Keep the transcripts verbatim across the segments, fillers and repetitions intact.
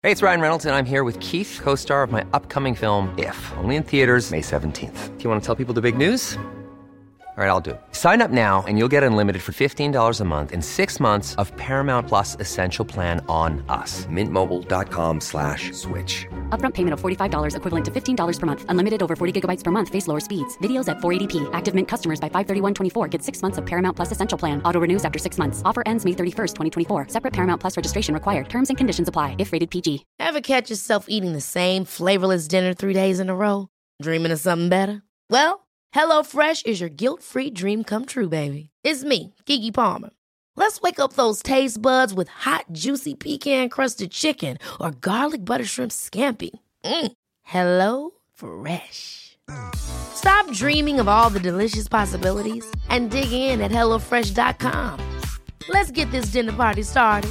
Hey, it's Ryan Reynolds, and I'm here with Keith, co-star of my upcoming film, If, only in theaters May seventeenth. Do you want to tell people the big news? All right, I'll do it. Sign up now and you'll get unlimited for fifteen dollars a month and six months of Paramount Plus Essential Plan on us. Mint Mobile dot com slash switch. Upfront payment of forty-five dollars equivalent to fifteen dollars per month. Unlimited over forty gigabytes per month. Face lower speeds. Videos at four eighty p. Active Mint customers by five thirty-one twenty-four get six months of Paramount Plus Essential Plan. Auto renews after six months. Offer ends May thirty-first, twenty twenty-four. Separate Paramount Plus registration required. Terms and conditions apply if rated P G. Ever catch yourself eating the same flavorless dinner three days in a row? Dreaming of something better? Well, HelloFresh is your guilt-free dream come true, baby. It's me, Keke Palmer. Let's wake up those taste buds with hot, juicy pecan-crusted chicken or garlic butter shrimp scampi. Mm. Hello Fresh. Stop dreaming of all the delicious possibilities and dig in at hello fresh dot com. Let's get this dinner party started.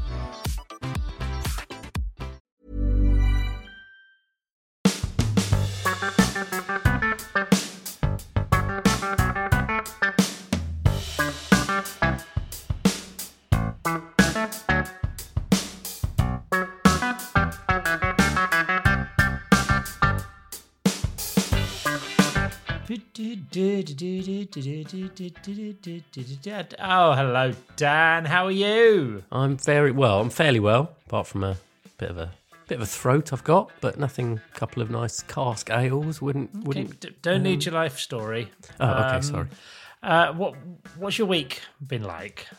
Oh, hello, Dan. How are you? I'm very well. I'm fairly well, apart from a bit of a bit of a throat I've got, but nothing. A couple of nice cask ales wouldn't Okay, wouldn't. d- don't um, need your life story. Oh, okay, Um, sorry. Uh, what What's your week been like?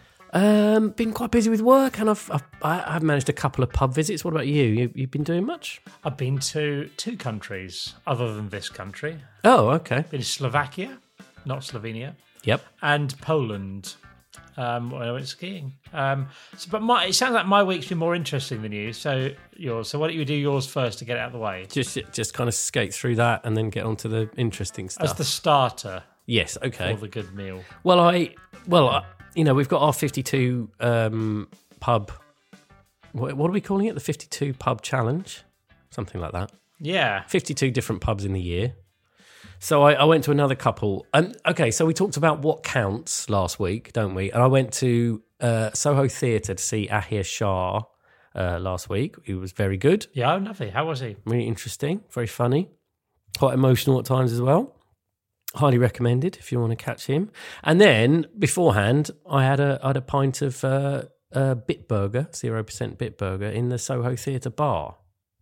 Um, been quite busy with work, and I've, I've I- I've managed a couple of pub visits. What about you? you? You've been doing much? I've been to two countries other than this country. Oh, okay. Been to Slovakia, not Slovenia, Yep. and Poland. Um, when I went skiing. Um, so, but my, it sounds like my week's been more interesting than you. So yours. So why don't you do yours first to get it out of the way? Just just kind of skate through that and then get on to the interesting stuff. As the starter yes. Okay. for the good meal. Well, I well, I, you know, we've got our fifty-two um, pub. What, what are we calling it? The fifty-two pub challenge, something like that. Yeah. fifty-two different pubs in the year. So I, I went to another couple. And okay, so we talked about what counts last week, don't we? And I went to uh, Soho Theatre to see Ahir Shah uh, last week. He was very good, Yeah, oh, lovely. How was he? really interesting, very funny, quite emotional at times as well. Highly recommended if you want to catch him. And then beforehand, I had a I had a pint of uh, uh, Bitburger, zero percent Bitburger in the Soho Theatre bar.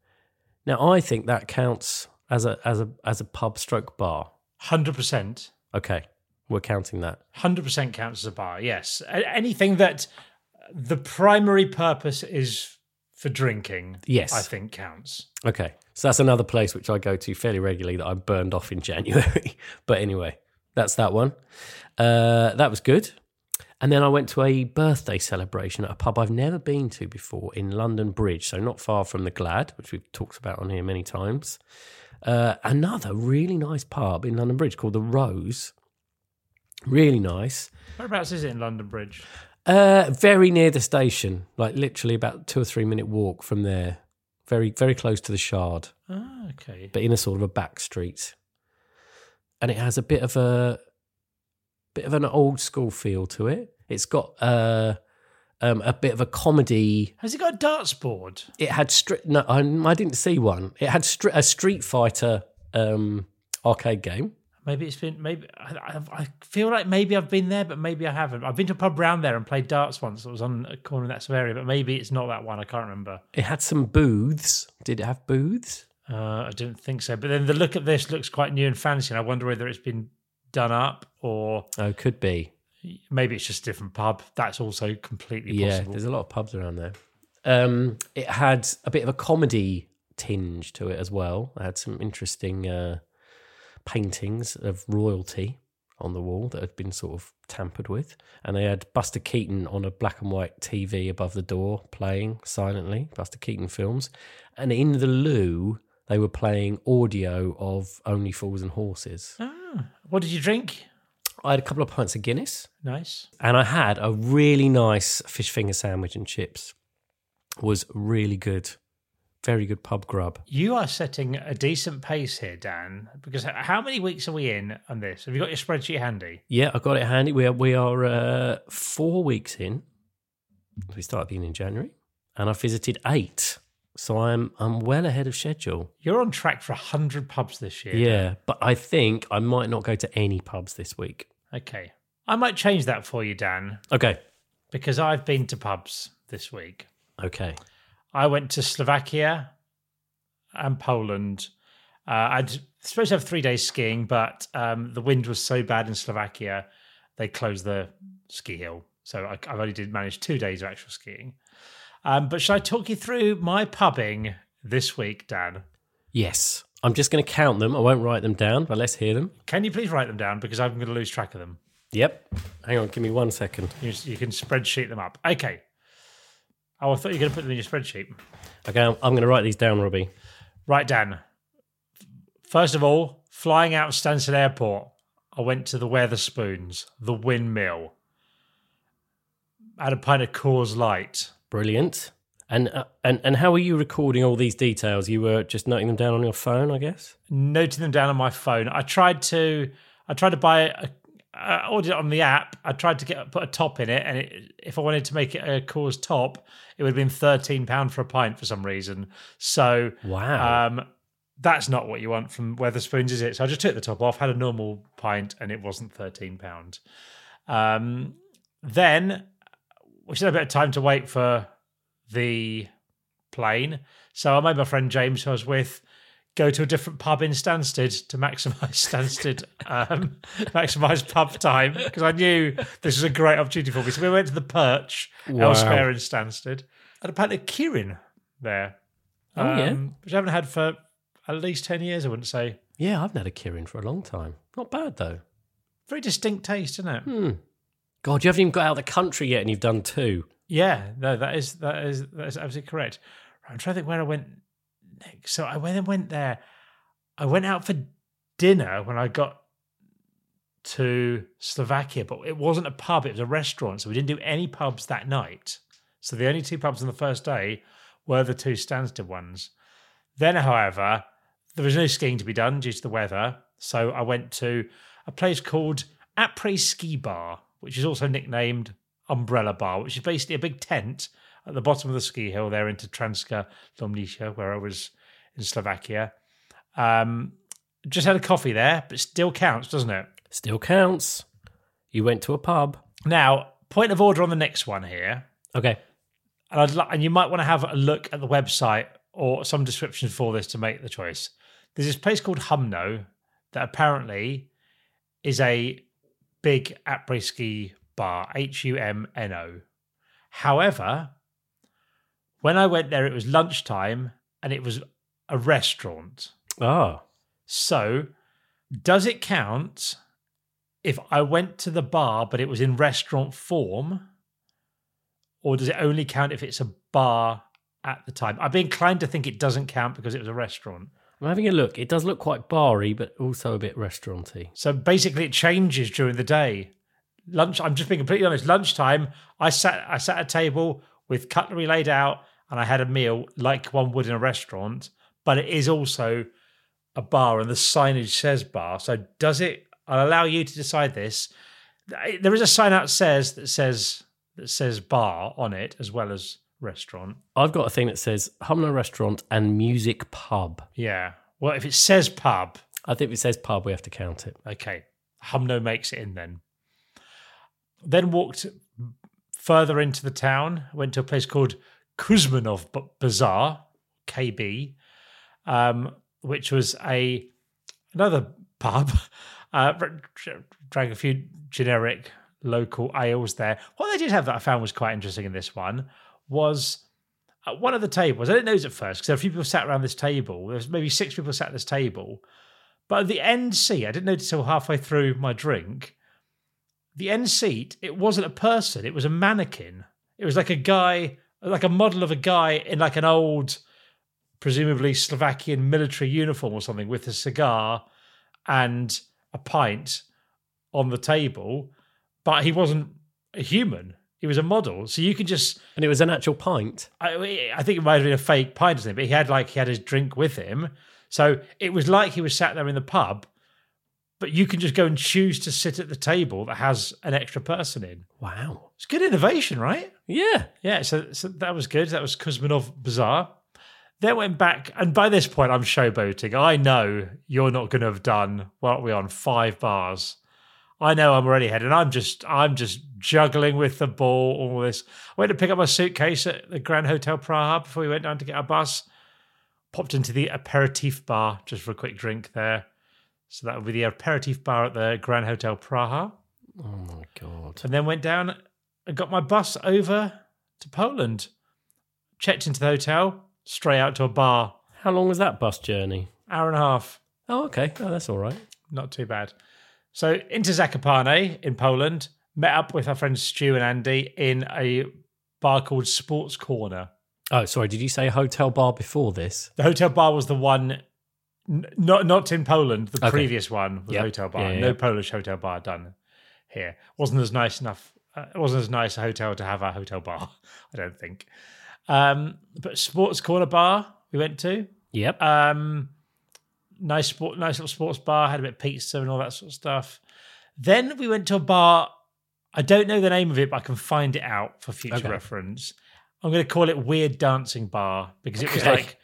Now I think that counts as a as a as a pub stroke bar. one hundred percent. Okay, we're counting that. one hundred percent counts as a bar, yes. A- Anything that the primary purpose is for drinking, Yes. I think counts. Okay, so that's another place which I go to fairly regularly that I burned off in January. But anyway, that's that one. Uh, that was good. And then I went to a birthday celebration at a pub I've never been to before in London Bridge, so not far from the Glad, which we've talked about on here many times. Uh, another really nice pub in London Bridge called The Rose. Really nice. Whereabouts is it in London Bridge? Uh, very near the station, like literally about two or three minute walk from there. Very, very close to the Shard, Oh, okay. but in a sort of a back street. And it has a bit of a bit of an old school feel to it. It's got uh, um, a bit of a comedy. Has it got a darts board? It had stri- no, I, I didn't see one. It had stri- a Street Fighter um, arcade game. Maybe it's been, maybe, I, I I feel like maybe I've been there, but maybe I haven't. I've been to a pub round there and played darts once. It was on a corner in that sort of area, but maybe it's not that one. I can't remember. It had some booths. Did it have booths? Uh, I didn't think so. But then the look at this looks quite new and fancy, and I wonder whether it's been done up or Oh, could be. maybe it's just a different pub. That's also completely Yeah, possible. there's a lot of pubs around there. Um, it had a bit of a comedy tinge to it as well. It had some interesting uh, paintings of royalty on the wall that had been sort of tampered with. And they had Buster Keaton on a black and white T V above the door playing silently, Buster Keaton films. And in the loo, they were playing audio of Only Fools and Horses. Ah, what did you drink? I had a couple of pints of Guinness. Nice. And I had a really nice fish finger sandwich and chips. Was really good. Very good pub grub. You are setting a decent pace here, Dan, because h- how many weeks are we in on this? Have you got your spreadsheet handy? Yeah, I got it handy. We are, we are uh, four weeks in. We started being in January. And I visited eight So I'm I'm well ahead of schedule. You're on track for one hundred pubs this year. Yeah, but I think I might not go to any pubs this week. Okay. I might change that for you, Dan, Okay. because I've been to pubs this week. Okay. I went to Slovakia and Poland. Uh, I'd supposed to have three days skiing, but um, the wind was so bad in Slovakia, they closed the ski hill. So I, I only did manage two days of actual skiing. Um, but should I talk you through my pubbing this week, Dan? Yes. I'm just going to count them. I won't write them down, but let's hear them. Can you please write them down because I'm going to lose track of them? Yep. Hang on, give me one second. You, you can spreadsheet them up. Okay. Oh, I thought you were going to put them in your spreadsheet. Okay, I'm, I'm going to write these down, Robbie. Right, Dan. First of all, flying out of Stansted Airport, I went to the Weatherspoons, the windmill. Had a pint of Coors Light. Brilliant. And uh, and and how were you recording all these details? You were just noting them down on your phone, I guess? Noting them down on my phone. I tried to I tried to buy a I ordered it on the app. I tried to get put a top in it, and it, if I wanted to make it a Coors top, it would have been thirteen pounds for a pint for some reason. So wow, um, that's not what you want from Weatherspoons, is it? So I just took the top off, had a normal pint, and it wasn't thirteen pounds. Um, then we should have a bit of time to wait for the plane. So I made my friend James, who I was with, go to a different pub in Stansted to maximise Stansted, um, maximise pub time, because I knew this was a great opportunity for me. So we went to the Perch Wow. elsewhere in Stansted. I had a pint of Kirin there, Oh, yeah? which I haven't had for at least ten years, I wouldn't say. yeah, I've had a Kirin for a long time. Not bad though. Very distinct taste, isn't it? Hmm. God, you haven't even got out of the country yet, and you've done two. Yeah, no, that is that is that is absolutely correct. I'm trying to think where I went next. So I went and went there. I went out for dinner when I got to Slovakia, but it wasn't a pub; it was a restaurant. So we didn't do any pubs that night. So the only two pubs on the first day were the two Stansted ones. Then, however, there was no skiing to be done due to the weather. So I went to a place called Après Ski Bar, which is also nicknamed Umbrella Bar, which is basically a big tent at the bottom of the ski hill there into Transka Lomnica, where I was in Slovakia. Um, just had a coffee there, but still counts, doesn't it? Still counts. You went to a pub. Now, point of order on the next one here. Okay. And, I'd li- and you might want to have a look at the website or some description for this to make the choice. There's this place called Humno that apparently is a big après-ski bar, H U M N O. However, when I went there, it was lunchtime and it was a restaurant. Ah. So, does it count if I went to the bar but it was in restaurant form? Or does it only count if it's a bar at the time? I'd be inclined to think it doesn't count because it was a restaurant. I'm having a look. It does look quite bar-y, but also a bit restauranty. So basically it changes during the day. Lunch, I'm just being completely honest. Lunchtime, I sat I sat at a table with cutlery laid out and I had a meal like one would in a restaurant, but it is also a bar and the signage says bar. So does it, I'll allow you to decide this. There is a sign out says that says that says bar on it as well as restaurant. I've got a thing that says Humno Restaurant and Music Pub. Yeah. Well, if it says pub, I think if it says pub, we have to count it. okay. Humno makes it in then. Then walked further into the town, went to a place called Kuzmanov Bazaar, K B, um, which was a another pub. Uh, drank a few generic local ales there. What they did have that I found was quite interesting in this one was at one of the tables. I didn't notice at first because there were a few people sat around this table. There was maybe six people sat at this table. But at the end seat, I didn't notice until halfway through my drink, the end seat, it wasn't a person, it was a mannequin. It was like a guy, like a model of a guy in like an old, presumably Slovakian military uniform or something with a cigar and a pint on the table. But he wasn't a human. He was a model. So you could just... And it was an actual pint. I, I think it might have been a fake pint or something, but he had like, he had his drink with him. So it was like he was sat there in the pub, but you can just go and choose to sit at the table that has an extra person in. Wow. It's good innovation, right? Yeah. Yeah, so, so that was good. That was Kuzmanov Bazaar. Then went back, and by this point, I'm showboating. I know you're not going to have done what we're on five bars. I know I'm already ahead, and I'm just, I'm just juggling with the ball. All this. I went to pick up my suitcase at the Grand Hotel Praha before we went down to get our bus. Popped into the aperitif bar just for a quick drink there. So that would be the aperitif bar at the Grand Hotel Praha. Oh my God! And then went down and got my bus over to Poland. Checked into the hotel. Straight out to a bar. How long was that bus journey? Hour and a half. Oh, okay. Oh, that's all right. Not too bad. So into Zakopane in Poland. Met up with our friends Stu and Andy in a bar called Sports Corner. Oh, sorry. Did you say hotel bar before this? The hotel bar was the one, n- not not in Poland. The Okay. previous one was Yep. a hotel bar. Yeah, yeah, No yeah. Polish hotel bar done here. Wasn't as nice enough. Uh, it wasn't as nice a hotel to have a hotel bar, I don't think. Um, but Sports Corner bar we went to. Yep. Um, nice sport, nice little sports bar. Had a bit of pizza and all that sort of stuff. Then we went to a bar. I don't know the name of it, but I can find it out for future Okay. reference. I'm going to call it Weird Dancing Bar because it was Okay. like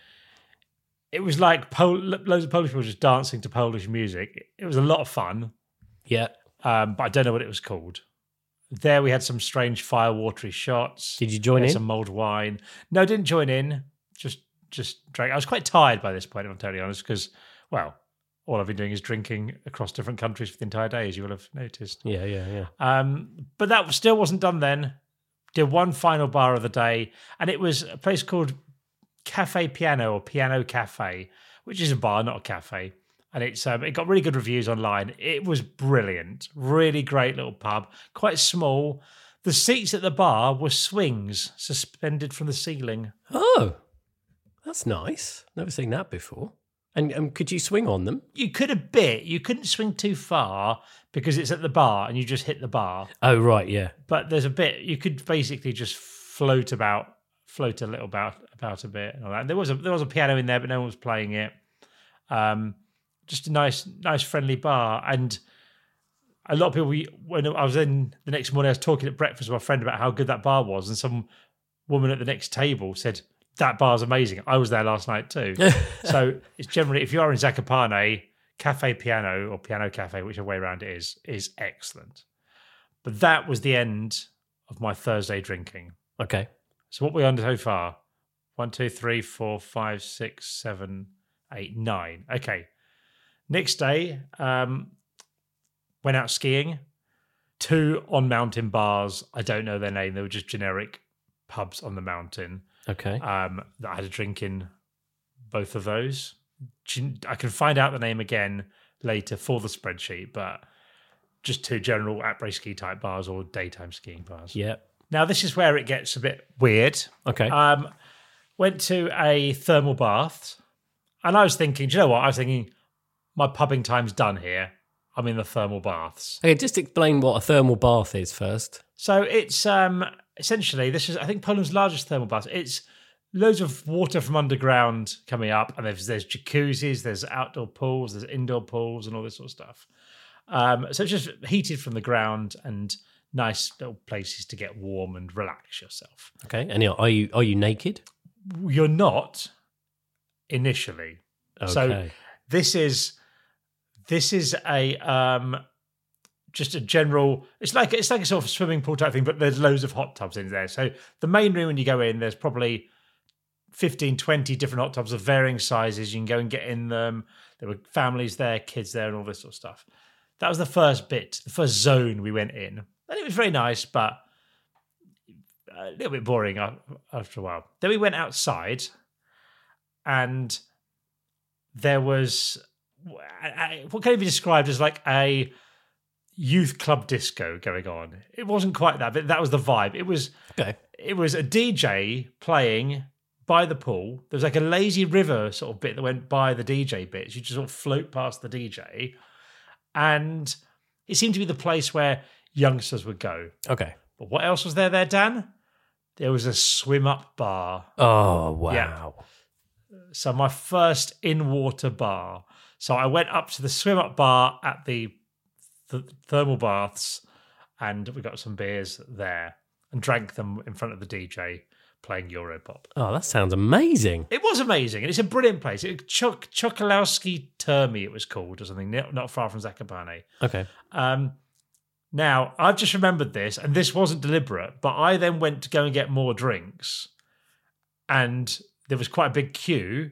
it was like Pol- loads of Polish people just dancing to Polish music. It was a lot of fun, yeah. um, but I don't know what it was called. There we had some strange fire watery shots. Did you join We had in? Some mulled wine. No, didn't join in. Just just drank. I was quite tired by this point, if I'm totally honest, because, well, all I've been doing is drinking across different countries for the entire day, as you will have noticed. Yeah, yeah, yeah. Um, but that still wasn't done then. Did one final bar of the day, and it was a place called Cafe Piano or Piano Cafe, which is a bar, not a cafe. And it's um, it got really good reviews online. It was brilliant, really great little pub, quite small. The seats at the bar were swings suspended from the ceiling. Oh, that's nice. Never seen that before. And um, could you swing on them? You could a bit, you couldn't swing too far because it's at the bar and you just hit the bar. Oh, right, yeah. But there's a bit you could basically just float about, float a little about about a bit and all that. And there was a there was a piano in there, but no one was playing it. Um, just a nice, nice friendly bar. And a lot of people. When I was in the next morning, I was talking at breakfast with my friend about how good that bar was, and some woman at the next table said that bar's amazing. I was there last night too. So it's generally, if you are in Zakopane, Cafe Piano or Piano Cafe, whichever way around it is, is excellent. But that was the end of my Thursday drinking. Okay. So what are we on so far? One, two, three, four, five, six, seven, eight, nine. Okay. Next day, um, went out skiing. Two on mountain bars. I don't know their name. They were just generic pubs on the mountain. Okay. Um, that I had a drink in both of those. I can find out the name again later for the spreadsheet, but just two general après ski type bars or daytime skiing bars. Yeah. Now, this is where it gets a bit weird. Okay. Um, went to a thermal bath, and I was thinking, do you know what? I was thinking, my pubbing time's done here. I'm in the thermal baths. Okay, just explain what a thermal bath is first. So it's um, essentially, this is, I think, Poland's largest thermal bath. It's loads of water from underground coming up, and there's there's jacuzzis, there's outdoor pools, there's indoor pools, and all this sort of stuff. Um, so it's just heated from the ground and nice little places to get warm and relax yourself. Okay. And are you are you naked? You're not initially. Okay. So this is this is a um, just a general. It's like it's like a sort of swimming pool type thing, but there's loads of hot tubs in there. So the main room when you go in, there's probably fifteen, twenty different hot tubs of varying sizes. You can go and get in them. There were families there, kids there, and all this sort of stuff. That was the first bit, the first zone we went in. And it was very nice, but a little bit boring after a while. Then we went outside, and there was what can be described as like a youth club disco going on. It wasn't quite that, but that was the vibe. It was Okay. it was a D J playing by the pool. There was like a lazy river sort of bit that went by the D J bits. You just sort of float past the D J. And it seemed to be the place where youngsters would go. Okay. But what else was there there, Dan? There was a swim up bar. Oh, wow. Yeah. So my first in-water bar. So I went up to the swim up bar at the th- thermal baths, and we got some beers there and drank them in front of the D J. playing Europop. Oh, that sounds amazing. It was amazing, and it's a brilliant place. It, Chok Chokolowski Termy, it was called, or something, not not far from Zakopane. Okay. Um, now, I've just remembered this, and this wasn't deliberate, but I then went to go and get more drinks, and there was quite a big queue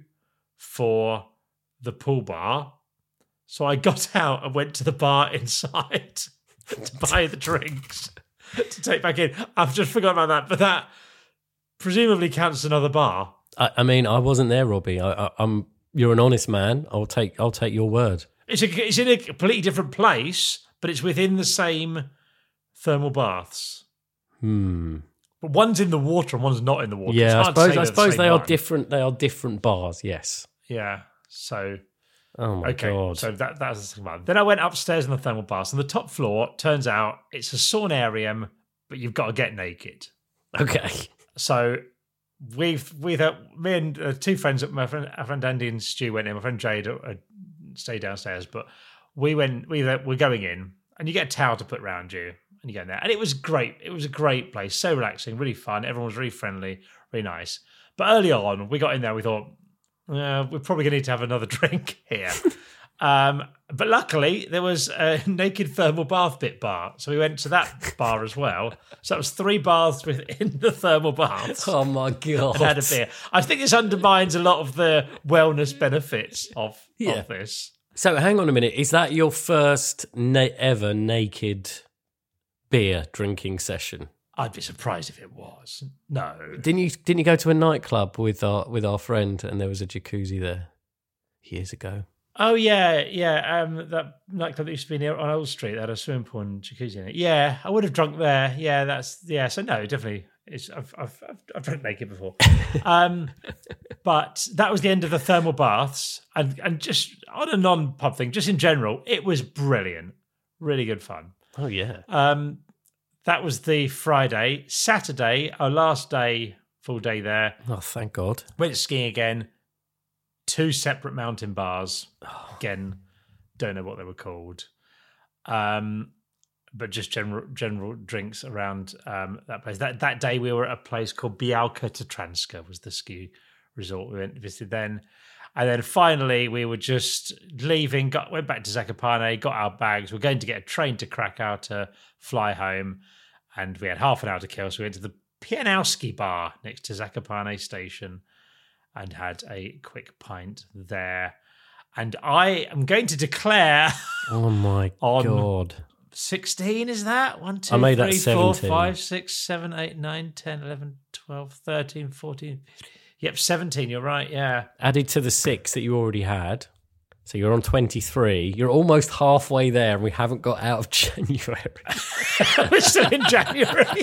for the pool bar. So I got out and went to the bar inside to buy the drinks to take back in. I've just forgotten about that, but that presumably counts as another bar. I, I mean, I wasn't there, Robbie. I, I, I'm. You're an honest man. I'll take. I'll take your word. It's a, it's in a completely different place, but it's within the same thermal baths. Hmm. But one's in the water and one's not in the water. It's Yeah, I hard to suppose. say I they're the suppose same they are one. different. They are different bars. Yes. Yeah. So. Oh my Okay, god. so that that's the second one. Then I went upstairs in the thermal baths. On the top floor, turns out it's a saunarium, but you've got to get naked. Okay. So we've with uh, me and uh, two friends, my friend, our friend Andy and Stu went in. My friend Jade uh, stayed downstairs, but we went. We uh, we're going in, and you get a towel to put around you, and you go in there, and it was great. It was a great place, so relaxing, really fun. Everyone was really friendly, really nice. But early on, we got in there, we thought, Uh, we're probably going to need to have another drink here. um, but luckily, there was a naked thermal bath bit bar. So we went to that bar as well. So that was three baths within the thermal baths. Oh my god. And had a beer. I think this undermines a lot of the wellness benefits of, Yeah. of this. So hang on a minute. Is that your first na- ever naked beer drinking session? I'd be surprised if it was. No. Didn't you? Didn't you go to a nightclub with our with our friend and there was a jacuzzi there years ago? Oh, yeah, yeah. Um, that nightclub that used to be near on Old Street, that had a swimming pool and jacuzzi in it. Yeah, I would have drunk there. Yeah, that's, yeah. So, no, definitely. It's, I've, I've, I've, I've drunk naked before. um, but that was the end of the thermal baths. And, and just on a non pub thing, just in general, it was brilliant. Really good fun. Oh yeah. Um, that was the Friday. Saturday, our last day, full day there. Oh, thank God. Went skiing again. Two separate mountain bars. Again, don't know what they were called. Um, but just general general drinks around um, that place. That that day we were at a place called Białka Tatranska was the ski resort we went visited then. And then finally we were just leaving, got went back to Zakopane, got our bags. We're going to get a train to Krakow to fly home. And we had half an hour to kill, so we went to the Pianowski bar next to Zakopane station and had a quick pint there. And I am going to declare Oh my On- God. sixteen, is that? one, two, I made that three, four, seventeen. five, six, seven, eight, nine, ten, eleven, twelve, thirteen, fourteen, fifteen. Yep, seventeen, you're right, yeah. Added to the six that you already had. So you're on twenty-three. You're almost halfway there and we haven't got out of January. We're still in January.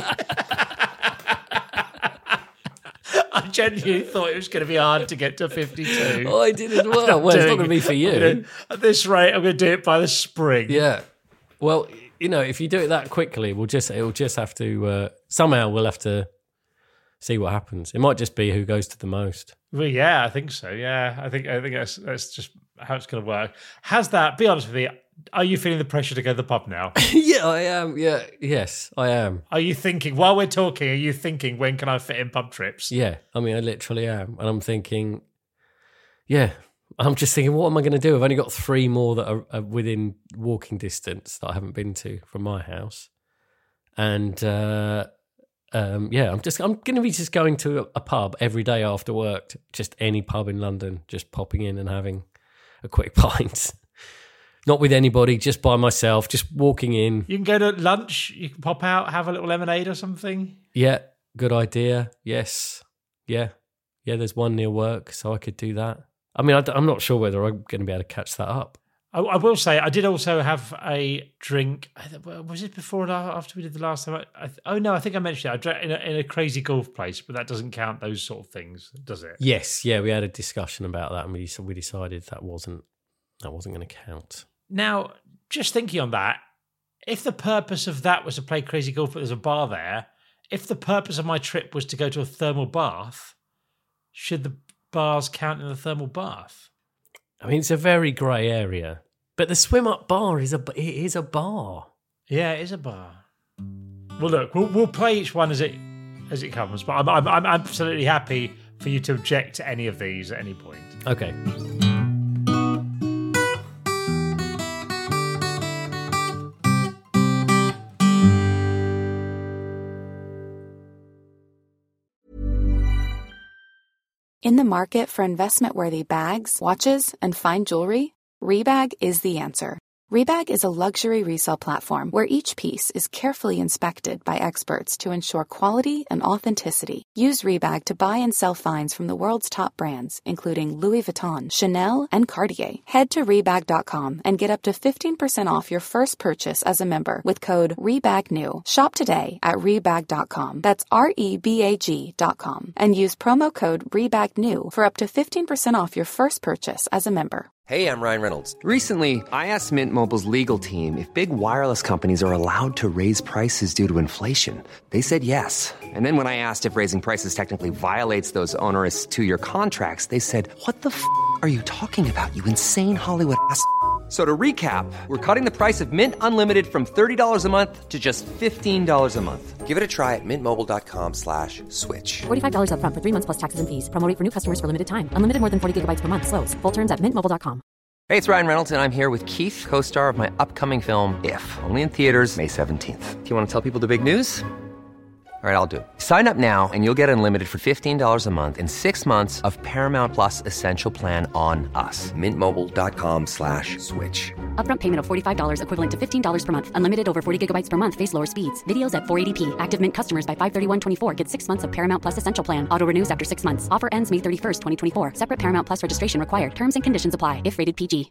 I genuinely thought it was going to be hard to get to fifty-two. Oh, I did as well. Well, it's not going to be for you. At this rate, I'm going to do it by the spring. Yeah. Well, you know, if you do it that quickly, we'll just it'll just have to uh, somehow we'll have to see what happens. It might just be who goes to the most. Well, yeah, I think so. Yeah, I think I think that's that's just how it's going to work. Has that? Be honest with me. Are you feeling the pressure to go to the pub now? Yeah, I am. Yeah, yes, I am. Are you thinking while we're talking? Are you thinking when can I fit in pub trips? Yeah, I mean, I literally am, and I'm thinking, yeah, I'm just thinking, what am I going to do? I've only got three more that are, are within walking distance that I haven't been to from my house, and uh, um, yeah, I'm just I'm going to be just going to a, a pub every day after work, just any pub in London, just popping in and having a quick pint. Not with anybody, just by myself, just walking in. You can go to lunch. You can pop out, have a little lemonade or something. Yeah, good idea. Yes. Yeah. Yeah, there's one near work, so I could do that. I mean, I, am not sure whether I'm going to be able to catch that up. I, I will say, I did also have a drink. Was it before or after we did the last time? I, I, oh, no, I think I mentioned it. I drank in a, in a crazy golf place, but that doesn't count those sort of things, does it? Yes. Yeah, we had a discussion about that, and we, we decided that wasn't that wasn't going to count. Now, just thinking on that, if the purpose of that was to play crazy golf, but there's a bar there, if the purpose of my trip was to go to a thermal bath, should the bars count in the thermal bath? I mean, it's a very grey area, but the swim up bar is a it is a bar. Yeah, it is a bar. Well, look, we'll, we'll play each one as it as it comes. But I'm, I'm, I'm absolutely happy for you to object to any of these at any point. Okay. In the market for investment-worthy bags, watches, and fine jewelry, Rebag is the answer. Rebag is a luxury resale platform where each piece is carefully inspected by experts to ensure quality and authenticity. Use Rebag to buy and sell finds from the world's top brands, including Louis Vuitton, Chanel, and Cartier. Head to Rebag dot com and get up to fifteen percent off your first purchase as a member with code REBAGNEW. Shop today at Rebag dot com. That's R E B A G dot com. And use promo code REBAGNEW for up to fifteen percent off your first purchase as a member. Hey, I'm Ryan Reynolds. Recently, I asked Mint Mobile's legal team if big wireless companies are allowed to raise prices due to inflation. They said yes. And then when I asked if raising prices technically violates those onerous two-year contracts, they said, what the f*** are you talking about, you insane Hollywood ass f- So to recap, we're cutting the price of Mint Unlimited from thirty dollars a month to just fifteen dollars a month. Give it a try at mintmobile.com slash switch. forty-five dollars up front for three months plus taxes and fees. Promo rate for new customers for limited time. Unlimited more than forty gigabytes per month. Slows full terms at mint mobile dot com. Hey, it's Ryan Reynolds, and I'm here with Keith, co-star of my upcoming film, If, only in theaters May seventeenth. Do you want to tell people the big news? All right, I'll do it. Sign up now and you'll get unlimited for fifteen dollars a month and six months of Paramount Plus Essential Plan on us. Mintmobile.com slash switch. Upfront payment of forty-five dollars equivalent to fifteen dollars per month. Unlimited over forty gigabytes per month. Face lower speeds. Videos at four eighty p. Active Mint customers by five thirty-one twenty-four get six months of Paramount Plus Essential Plan. Auto renews after six months. Offer ends May thirty-first, twenty twenty-four. Separate Paramount Plus registration required. Terms and conditions apply if rated P G.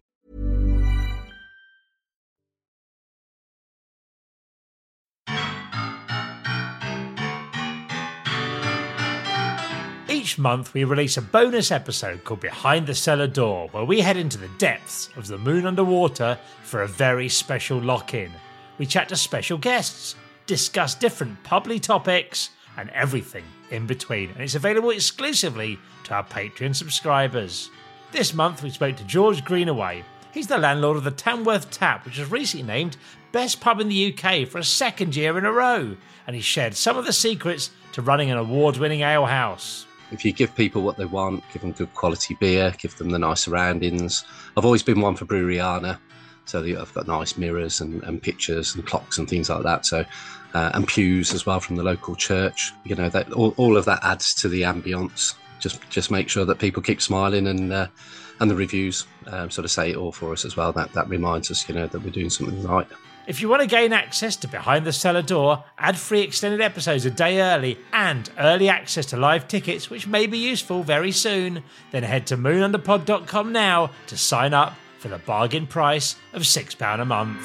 Each month we release a bonus episode called Behind the Cellar Door, where we head into the depths of the moon underwater for a very special lock-in. We chat to special guests, discuss different public topics, and everything in between, and it's available exclusively to our Patreon subscribers. This month we spoke to George Greenaway. He's the landlord of the Tamworth Tap, which was recently named Best Pub in the U K for a second year in a row, and he shared some of the secrets to running an award-winning alehouse. If you give people what they want, give them good quality beer, give them the nice surroundings. I've always been one for Breweriana, so I've got nice mirrors and, and pictures and clocks and things like that. So, uh, and pews as well from the local church. You know, that all, all of that adds to the ambience. Just, just make sure that people keep smiling, and uh, and the reviews um, sort of say it all for us as well. That that reminds us, you know, that we're doing something right. If you want to gain access to Behind the Cellar Door, ad-free extended episodes a day early, and early access to live tickets, which may be useful very soon, then head to moon under pod dot com now to sign up for the bargain price of six pounds a month.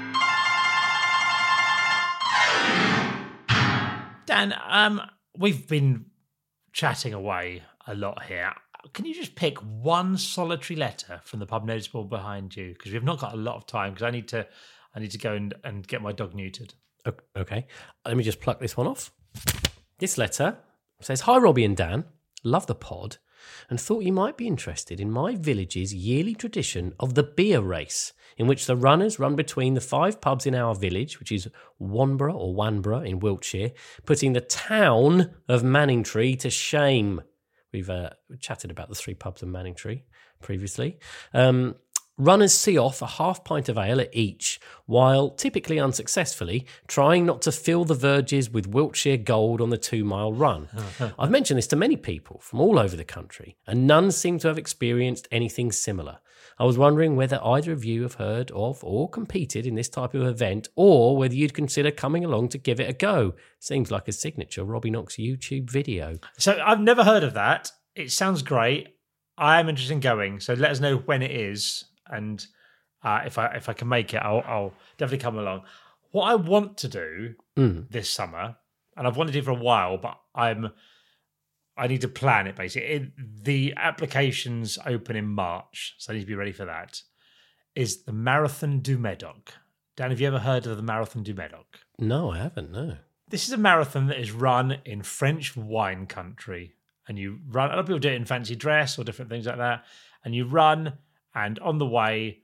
Dan, um, we've been chatting away a lot here. Can you just pick one solitary letter from the pub notice board behind you? Because we've not got a lot of time, because I need to... I need to go and, and get my dog neutered. Okay. Let me just pluck this one off. This letter says, Hi, Robbie and Dan. Love the pod and thought you might be interested in my village's yearly tradition of the beer race, in which the runners run between the five pubs in our village, which is Wanborough or Wanborough in Wiltshire, putting the town of Manningtree to shame. We've uh, chatted about the three pubs in Manningtree previously. Um... Runners see off a half pint of ale at each, while, typically unsuccessfully, trying not to fill the verges with Wiltshire gold on the two-mile run. I've mentioned this to many people from all over the country, and none seem to have experienced anything similar. I was wondering whether either of you have heard of or competed in this type of event, or whether you'd consider coming along to give it a go. Seems like a signature Robbie Knox YouTube video. So I've never heard of that. It sounds great. I am interested in going, so let us know when it is. And uh, if I if I can make it, I'll, I'll definitely come along. What I want to do Mm. this summer, and I've wanted to do for a while, but I'm I need to plan it basically. It, the applications open in March, so I need to be ready for that. Is the Marathon du Médoc? Dan, have you ever heard of the Marathon du Médoc? No, I haven't, no. This is a marathon that is run in French wine country, and you run. A lot of people do it in fancy dress or different things like that, and you run. And on the way,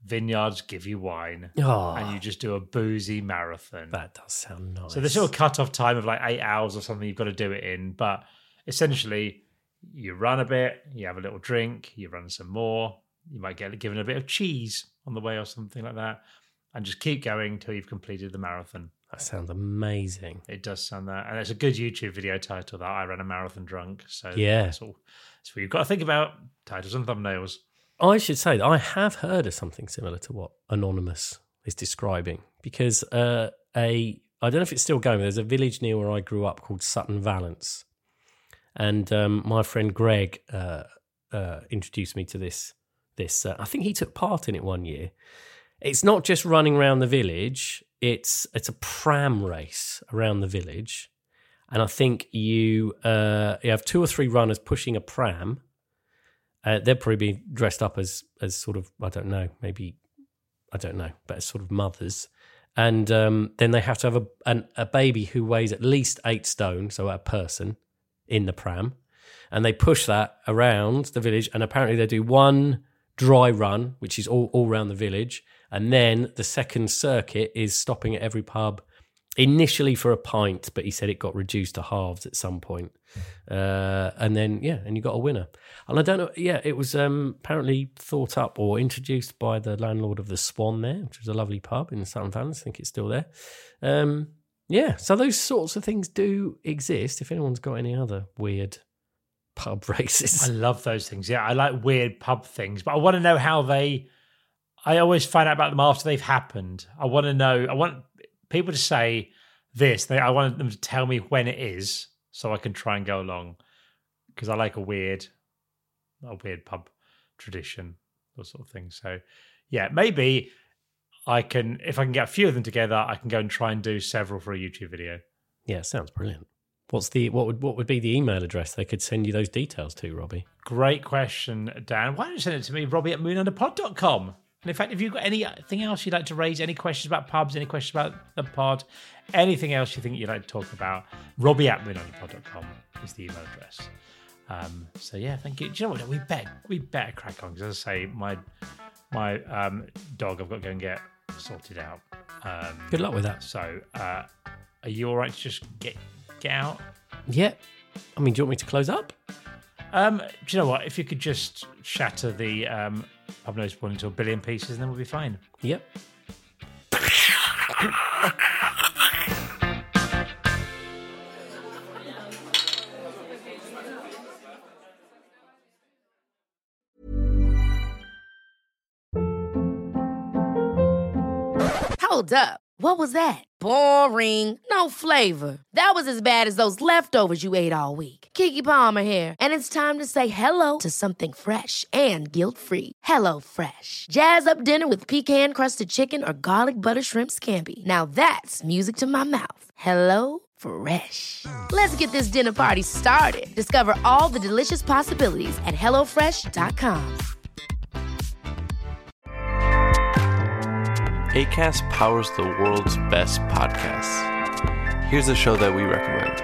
vineyards give you wine, Oh, and you just do a boozy marathon. that does sound nice. So there's still a cut-off time of like eight hours or something you've got to do it in. But essentially, you run a bit, you have a little drink, you run some more. You might get given a bit of cheese on the way or something like that. And just keep going until you've completed the marathon. That sounds amazing. It does sound that. And it's a good YouTube video title, that I ran a marathon drunk. So Yeah. that's all. That's what you've got to think about. Titles and thumbnails. I should say that I have heard of something similar to what Anonymous is describing, because uh, a I don't know if it's still going. But there's a village near where I grew up called Sutton Valence, and um, my friend Greg uh, uh, introduced me to this. This uh, I think he took part in it one year. It's not just running around the village; it's it's a pram race around the village, and I think you uh, you have two or three runners pushing a pram. Uh, they'll probably be dressed up as as sort of, I don't know, maybe, I don't know, but as sort of mothers. And um, then they have to have a an, a baby who weighs at least eight stone, so a person, in the pram. And they push that around the village. And apparently they do one dry run, which is all, all around the village. And then the second circuit is stopping at every pub, initially for a pint, but he said it got reduced to halves at some point. Uh, and then, yeah, and you got a winner. And I don't know, yeah, it was um, apparently thought up or introduced by the landlord of the Swan there, which was a lovely pub in Sutton Valence. I think it's still there. Um, yeah, so those sorts of things do exist. If anyone's got any other weird pub races. I love those things. Yeah, I like weird pub things, but I want to know how they... I always find out about them after they've happened. I want to know... I want people to say this. They, I want them to tell me when it is so I can try and go along, because I like a weird... a weird pub tradition, those sort of things. So, yeah, maybe I can, if I can get a few of them together, I can go and try and do several for a YouTube video. Yeah, sounds brilliant. What's the what would what would be the email address they could send you those details to, Robbie? Great question, Dan. Why don't you send it to me, Robbie at moon under pod dot com? And in fact, if you've got anything else you'd like to raise, any questions about pubs, any questions about the pod, anything else you think you'd like to talk about, Robbie at moon under pod dot com is the email address. Um, so yeah, thank you. Do you know what? We better we better crack on, because as I say, my my um, dog I've got to go and get sorted out. Um, Good luck with that. So, uh, are you all right to just get get out? Yeah. I mean, do you want me to close up? Um, do you know what? If you could just shatter the um, Pub Nose Ball into a billion pieces, and then we'll be fine. Yep. Hold up. What was that? Boring. No flavor. That was as bad as those leftovers you ate all week. Keke Palmer here, and it's time to say hello to something fresh and guilt-free. Hello Fresh. Jazz up dinner with pecan-crusted chicken or garlic butter shrimp scampi. Now that's music to my mouth. Hello Fresh. Let's get this dinner party started. Discover all the delicious possibilities at hello fresh dot com. Acast powers the world's best podcasts. Here's a show that we recommend.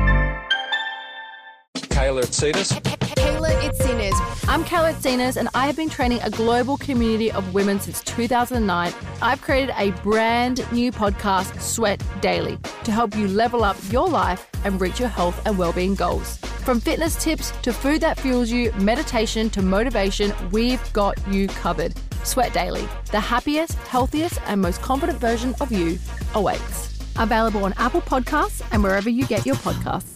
Kayla Itsinas. Kayla Itsinas. I'm Kayla Itsinas, and I have been training a global community of women since two thousand nine. I've created a brand new podcast, Sweat Daily, to help you level up your life and reach your health and well-being goals. From fitness tips to food that fuels you, meditation to motivation, we've got you covered. Sweat Daily, the happiest, healthiest, and most confident version of you awaits. Available on Apple Podcasts and wherever you get your podcasts.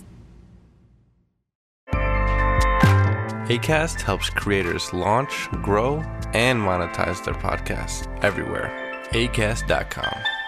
Acast helps creators launch, grow, and monetize their podcasts everywhere. acast dot com.